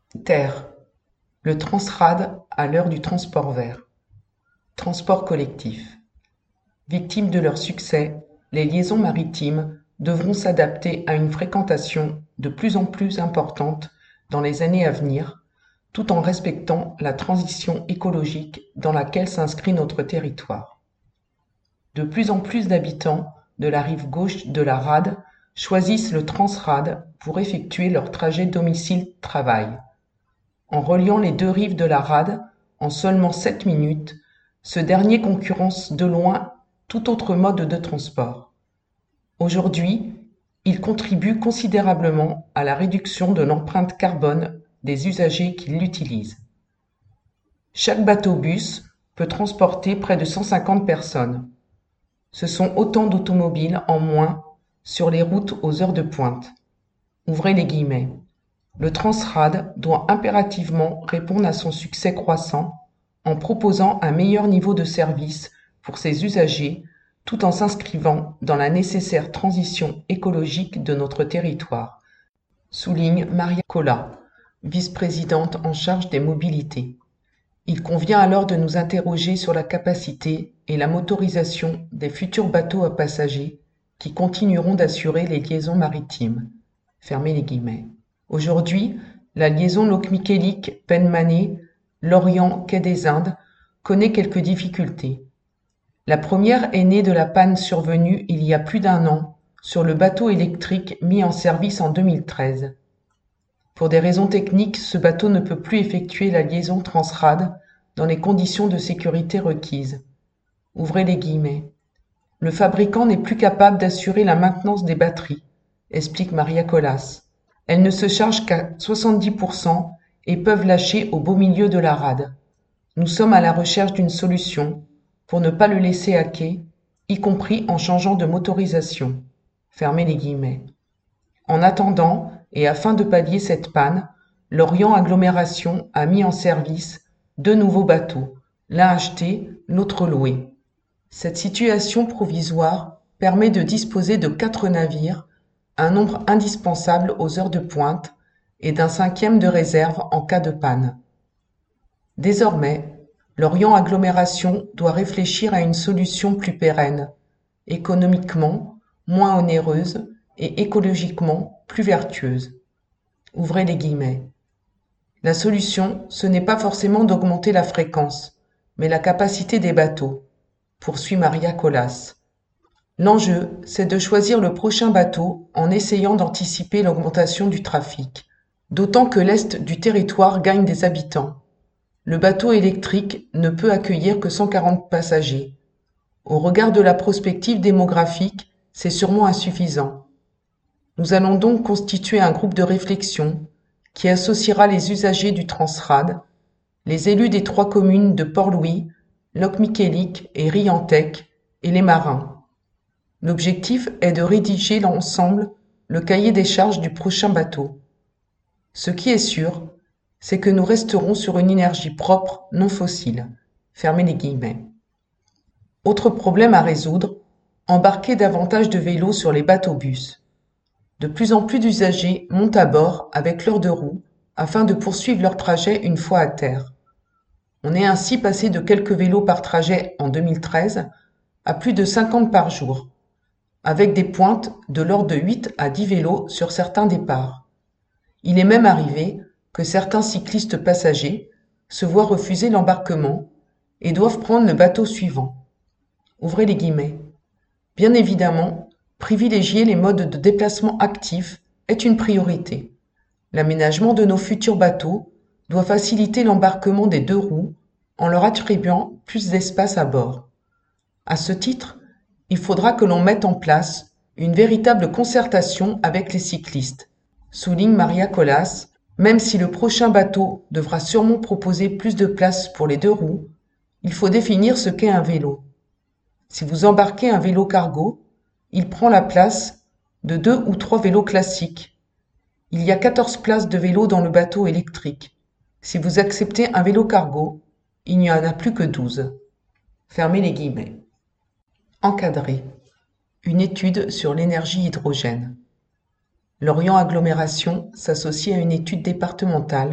Terre. Le Transrad à l'heure du transport vert. Transport collectif. Victimes de leur succès, les liaisons maritimes devront s'adapter à une fréquentation de plus en plus importante dans les années à venir, tout en respectant la transition écologique dans laquelle s'inscrit notre territoire. De plus en plus d'habitants de la rive gauche de la rade choisissent le Transrad pour effectuer leur trajet domicile-travail. En reliant les deux rives de la rade en seulement 7 minutes, ce dernier concurrence de loin tout autre mode de transport. Aujourd'hui, il contribue considérablement à la réduction de l'empreinte carbone des usagers qui l'utilisent. Chaque bateau-bus peut transporter près de 150 personnes. Ce sont autant d'automobiles en moins sur les routes aux heures de pointe. Ouvrez les guillemets. Le Transrad doit impérativement répondre à son succès croissant en proposant un meilleur niveau de service pour ses usagers tout en s'inscrivant dans la nécessaire transition écologique de notre territoire, souligne Maria Colas, vice-présidente en charge des mobilités. Il convient alors de nous interroger sur la capacité et la motorisation des futurs bateaux à passagers qui continueront d'assurer les liaisons maritimes. Fermez les guillemets. Aujourd'hui, la liaison Locmiquélic-Penmané, Lorient-Quai des Indes connaît quelques difficultés. La première est née de la panne survenue il y a plus d'1 an sur le bateau électrique mis en service en 2013. Pour des raisons techniques, ce bateau ne peut plus effectuer la liaison Transrad dans les conditions de sécurité requises. Ouvrez les guillemets. Le fabricant n'est plus capable d'assurer la maintenance des batteries, explique Maria Colas. Elles ne se chargent qu'à 70% et peuvent lâcher au beau milieu de la rade. Nous sommes à la recherche d'une solution pour ne pas le laisser à quai, y compris en changeant de motorisation. Fermez les guillemets. En attendant, et afin de pallier cette panne, Lorient Agglomération a mis en service 2 nouveaux bateaux, l'un acheté, l'autre loué. Cette situation provisoire permet de disposer de 4 navires, un nombre indispensable aux heures de pointe, et d'un 5e de réserve en cas de panne. Désormais, Lorient Agglomération doit réfléchir à une solution plus pérenne, économiquement moins onéreuse et écologiquement plus vertueuse. Ouvrez les guillemets. La solution, ce n'est pas forcément d'augmenter la fréquence, mais la capacité des bateaux, poursuit Maria Colas. L'enjeu, c'est de choisir le prochain bateau en essayant d'anticiper l'augmentation du trafic, d'autant que l'est du territoire gagne des habitants. Le bateau électrique ne peut accueillir que 140 passagers. Au regard de la prospective démographique, c'est sûrement insuffisant. Nous allons donc constituer un groupe de réflexion qui associera les usagers du Transrad, les élus des 3 communes de Port-Louis, Locmiquélic et Riantec et les marins. L'objectif est de rédiger ensemble le cahier des charges du prochain bateau. Ce qui est sûr, c'est que nous resterons sur une énergie propre, non fossile. Fermez les guillemets. Autre problème à résoudre, embarquer davantage de vélos sur les bateaux-bus. De plus en plus d'usagers montent à bord avec leurs 2 roues afin de poursuivre leur trajet une fois à terre. On est ainsi passé de quelques vélos par trajet en 2013 à plus de 50 par jour, avec des pointes de l'ordre de 8 à 10 vélos sur certains départs. Il est même arrivé que certains cyclistes passagers se voient refuser l'embarquement et doivent prendre le bateau suivant. Ouvrez les guillemets. Bien évidemment, privilégier les modes de déplacement actifs est une priorité. L'aménagement de nos futurs bateaux doit faciliter l'embarquement des 2 roues en leur attribuant plus d'espace à bord. À ce titre, il faudra que l'on mette en place une véritable concertation avec les cyclistes, souligne Maria Colas. Même si le prochain bateau devra sûrement proposer plus de place pour les 2 roues, il faut définir ce qu'est un vélo. Si vous embarquez un vélo cargo, il prend la place de 2 ou 3 vélos classiques. Il y a 14 places de vélo dans le bateau électrique. Si vous acceptez un vélo cargo, il n'y en a plus que 12. Fermez les guillemets. Encadré. Une étude sur l'énergie hydrogène. Lorient Agglomération s'associe à une étude départementale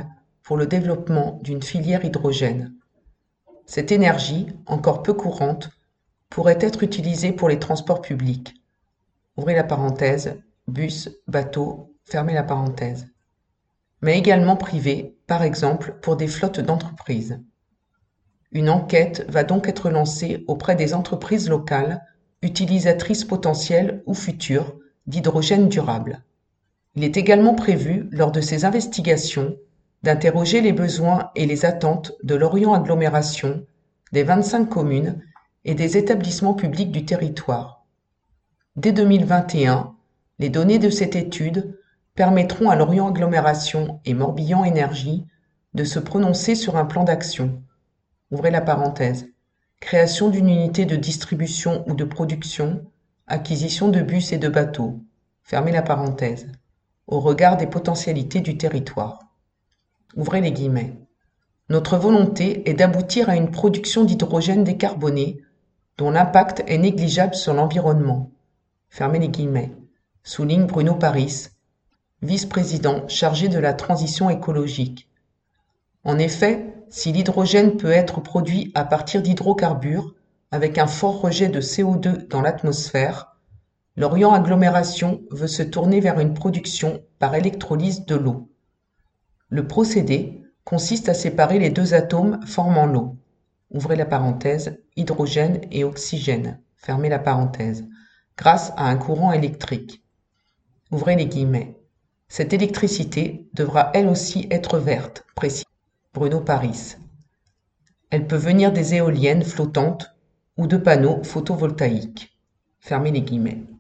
pour le développement d'une filière hydrogène. Cette énergie, encore peu courante, pourrait être utilisée pour les transports publics. Ouvrez la parenthèse, bus, bateau, fermez la parenthèse. Mais également privée, par exemple pour des flottes d'entreprises. Une enquête va donc être lancée auprès des entreprises locales, utilisatrices potentielles ou futures d'hydrogène durable. Il est également prévu, lors de ces investigations, d'interroger les besoins et les attentes de l'Orient Agglomération, des 25 communes et des établissements publics du territoire. Dès 2021, les données de cette étude permettront à l'Orient Agglomération et Morbihan Énergie de se prononcer sur un plan d'action. Ouvrez la parenthèse. Création d'une unité de distribution ou de production, acquisition de bus et de bateaux. Fermez la parenthèse. Au regard des potentialités du territoire. Ouvrez les guillemets. Notre volonté est d'aboutir à une production d'hydrogène décarboné dont l'impact est négligeable sur l'environnement. Fermez les guillemets. Souligne Bruno Paris, vice-président chargé de la transition écologique. En effet, si l'hydrogène peut être produit à partir d'hydrocarbures, avec un fort rejet de CO2 dans l'atmosphère, l'Orient Agglomération veut se tourner vers une production par électrolyse de l'eau. Le procédé consiste à séparer les deux atomes formant l'eau. Ouvrez la parenthèse, hydrogène et oxygène. Fermez la parenthèse. Grâce à un courant électrique. Ouvrez les guillemets. Cette électricité devra elle aussi être verte, précise Bruno Paris. Elle peut venir des éoliennes flottantes ou de panneaux photovoltaïques. Fermez les guillemets.